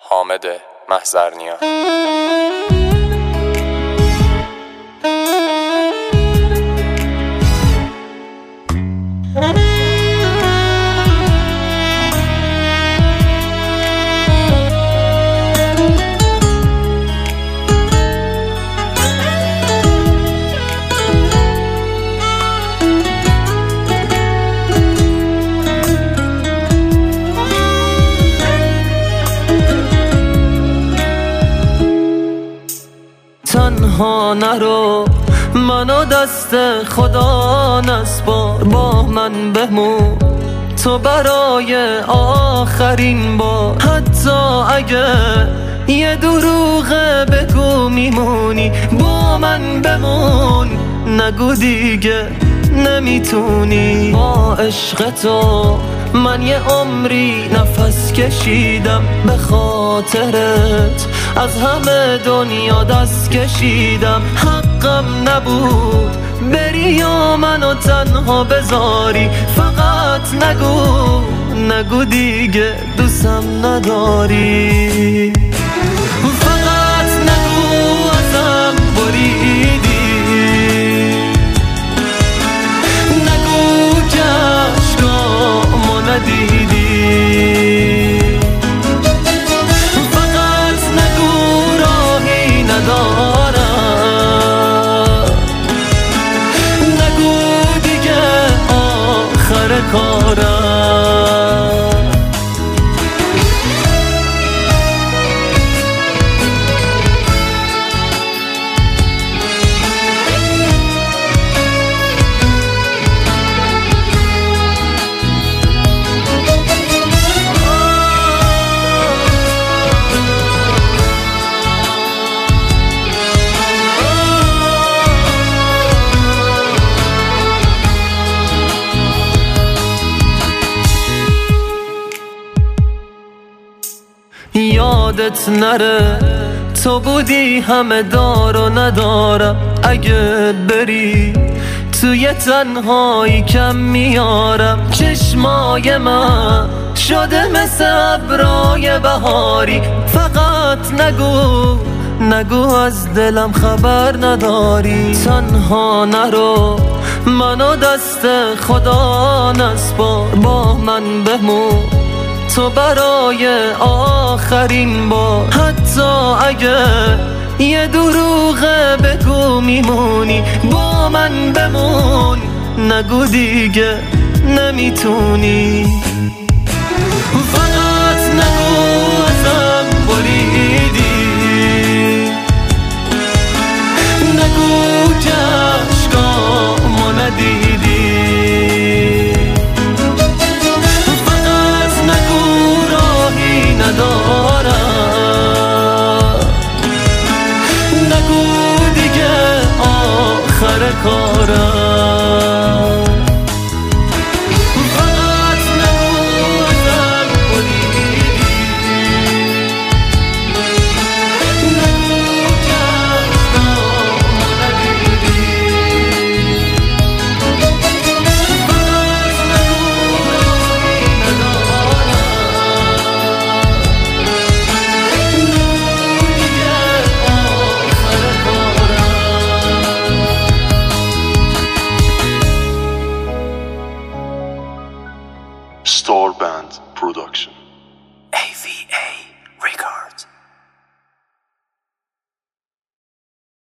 حامد محضرنیا. تنها نرو، منو دست خدا نسپار، با من بمون تو برای آخرین بار. حتی اگه یه دروغه بگو میمونی، با من بمون، نگو دیگه نمیتونی. با عشق تو من یه عمری نفس کشیدم، به خاطرت از همه دنیا دست کشیدم. حقم نبود بری یا منو تنها بذاری، فقط نگو دیگه دوستم نداری. فقط نگو ازم بریدی، نگو که عشقامو ندیدی. فقط نگو راهی ندارم، نگو دیگه آخر کارم. یادت نره تو بودی همه دار و ندارم، اگه بری توی تنهایی کم میارم. چشمای من شده مثل ابرای بهاری، فقط نگو از دلم خبر نداری. تنها نرو، منو دست خدا نسپار، با من بمون تو برای آخرین بار. حتی اگه یه دروغه بگو میمونی، با من بمون، نگو دیگه نمیتونی. فقط نگو ازم بریدی، نگو که عشقامو ندیدی. ندارم، نگو دیگه آخر کارم. فقط نگو ازم بریدی، نگو که عشقامو ندیدی. فقط نگو راهی ندارم، Star Band Production. AVA